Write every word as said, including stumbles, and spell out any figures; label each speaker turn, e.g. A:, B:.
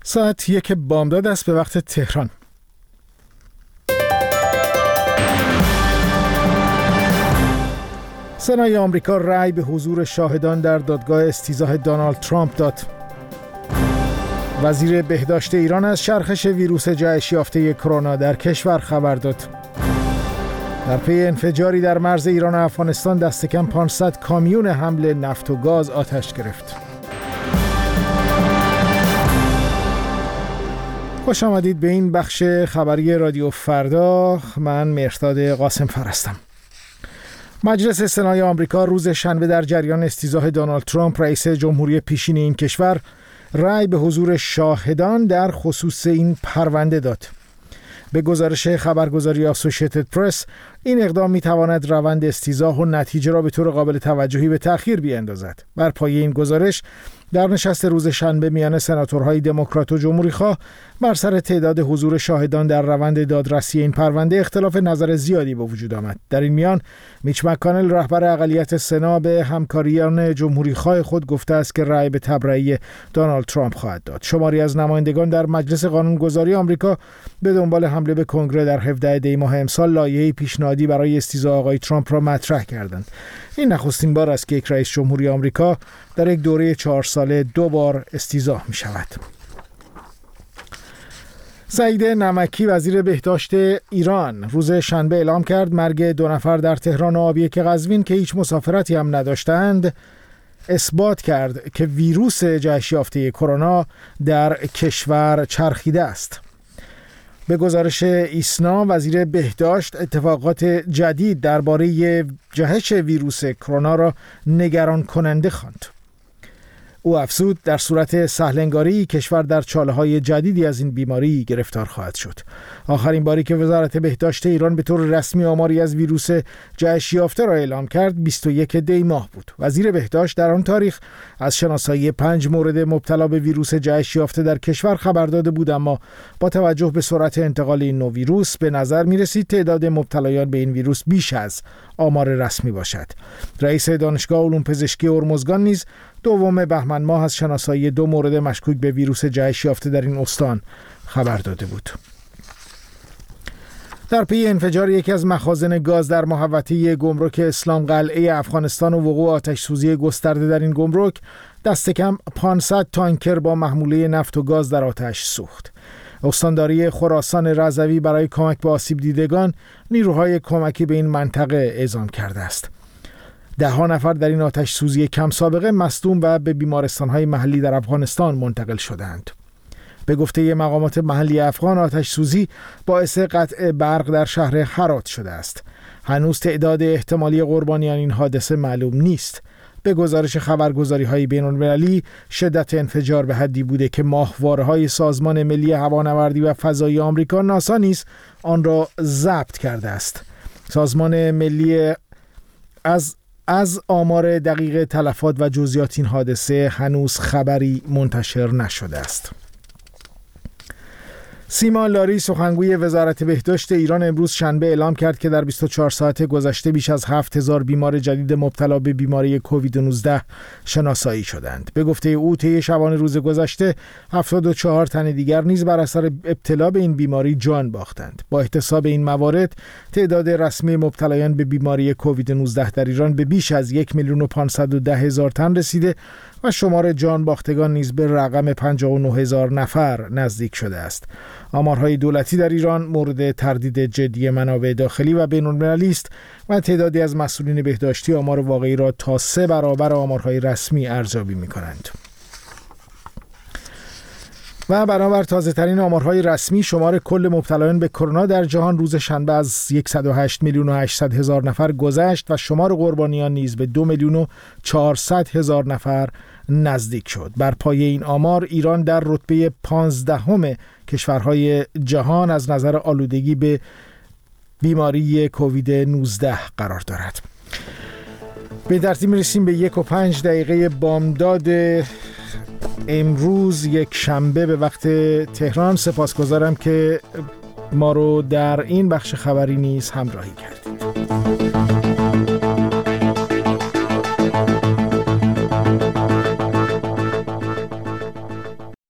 A: ساعت یک بامداد است به وقت تهران. سنای آمریکا رأی به حضور شاهدان در دادگاه استیضاح دونالد ترامپ داد. وزیر بهداشت ایران از چرخش ویروس جهش یافته کرونا در کشور خبر داد. در پی انفجاری در مرز ایران و افغانستان دست کم پانصد کامیون حمل نفت و گاز آتش گرفت. خوش آمدید به این بخش خبری رادیو فردا. من مهرداد قاسم فر هستم. مجلس سنای آمریکا روز شنبه در جریان استیضاح دونالد ترامپ رئیس جمهوری پیشین این کشور رأی به حضور شاهدان در خصوص این پرونده داد. به گزارش خبرگزاری آسوشیتد پرس، این اقدام می‌تواند روند استیضاح و نتیجه را به طور قابل توجهی به تأخیر بیاندازد. بر پایه این گزارش، در نشست روز شنبه میان سناتورهای دموکرات و جمهوری‌خواه بر سر تعداد حضور شاهدان در روند دادرسی این پرونده اختلاف نظر زیادی به وجود آمد. در این میان میچ مک‌کانل رهبر اقلیت سنا به همکاریان جمهوری‌خواه خود گفته است که رأی به تبرئه دونالد ترامپ خواهد داد. شماری از نمایندگان در مجلس قانونگذاری آمریکا به دنبال حمله به کنگره در هفدهم دی ماه امسال لایحه پیشنهادی برای استیضاح آقای ترامپ را مطرح کردند. این نخستین بار است که یک رئیس جمهوری آمریکا در یک دوره چهار ساله دو بار استیضاح می شود. سعید نمکی وزیر بهداشت ایران روز شنبه اعلام کرد مرگ دو نفر در تهران و آبیک قزوین که هیچ مسافرتی هم نداشتند اثبات کرد که ویروس جهش یافته کرونا در کشور چرخیده است. به گزارش ایسنا، وزیر بهداشت اتفاقات جدید درباره جهش ویروس کرونا را نگران کننده خواند. او افزود در صورت سهلنگاری کشور در چاله‌های جدیدی از این بیماری گرفتار خواهد شد. آخرین باری که وزارت بهداشت ایران به طور رسمی آماری از ویروس جهش یافته را اعلام کرد بیست و یک دی ماه بود. وزیر بهداشت در آن تاریخ از شناسایی پنج مورد مبتلا به ویروس جهش یافته در کشور خبر داده بود، اما با توجه به سرعت انتقال این نوع ویروس به نظر می رسید تعداد مبتلایان به این ویروس بیش از آمار رسمی باشد. رئیس دانشگاه علوم پزشکی هرمزگان نیز دوم بهمن ماه از شناسایی دو مورد مشکوک به ویروس جهش یافته در این استان خبر داده بود. در پی انفجار یکی از مخازن گاز در محوطه گمرک اسلام قلعه افغانستان و وقوع آتش سوزی گسترده در این گمرک، دست کم پانصد تانکر با محموله نفت و گاز در آتش سوخت. استانداری خراسان رضوی برای کمک به آسیب دیدگان نیروهای کمکی به این منطقه اعزام کرده است. ده ها نفر در این آتش سوزی کم سابقه مصدوم و به بیمارستان‌های محلی در افغانستان منتقل شدند. به گفته مقامات محلی افغان، آتش سوزی باعث قطع برق در شهر هرات شده است. هنوز تعداد احتمالی قربانیان این حادثه معلوم نیست. به گزارش خبرگزاری‌های بین‌المللی، شدت انفجار به حدی بوده که ماهواره‌های سازمان ملی هوانوردی و فضایی آمریکا ناسا نیز آن را ضبط کرده است. سازمان ملی از از آمار دقیق تلفات و جزئیات این حادثه هنوز خبری منتشر نشده است. سیما لاری، سخنگوی وزارت بهداشت ایران، امروز شنبه اعلام کرد که در بیست و چهار ساعت گذشته بیش از هفت هزار بیمار جدید مبتلا به بیماری کووید نوزده شناسایی شدند. به گفته او طی شبانه روز گذشته هفتاد و چهار تن دیگر نیز بر اثر ابتلا به این بیماری جان باختند. با احتساب این موارد، تعداد رسمی مبتلایان به بیماری کووید نوزده در ایران به بیش از یک میلیون و پانصد و ده هزار تن رسیده و شمار جان باختگان نیز به رقم پنجاه و نه هزار نفر نزدیک شده است. آمارهای دولتی در ایران مورد تردید جدی منابع داخلی و بین‌المللی است و تعدادی از مسئولین بهداشتی آمار واقعی را تا سه برابر آمارهای رسمی ارزیابی می‌کنند. و بنابر تازه‌ترین آمارهای رسمی، شمار کل مبتلایان به کرونا در جهان روز شنبه از صد و هشت میلیون و هشتصد هزار نفر گذشت و شمار قربانیان نیز به دو میلیون و چهارصد هزار نفر نزدیک شد. بر پایه این آمار، ایران در رتبه پانزدهم کشورهای جهان از نظر آلودگی به بیماری کووید نوزده قرار دارد. به ترتیب می‌رسیم به یک و پنج دقیقه بامداد امروز یک شنبه به وقت تهران. سپاسگزارم که ما رو در این بخش خبری نیز همراهی کردید.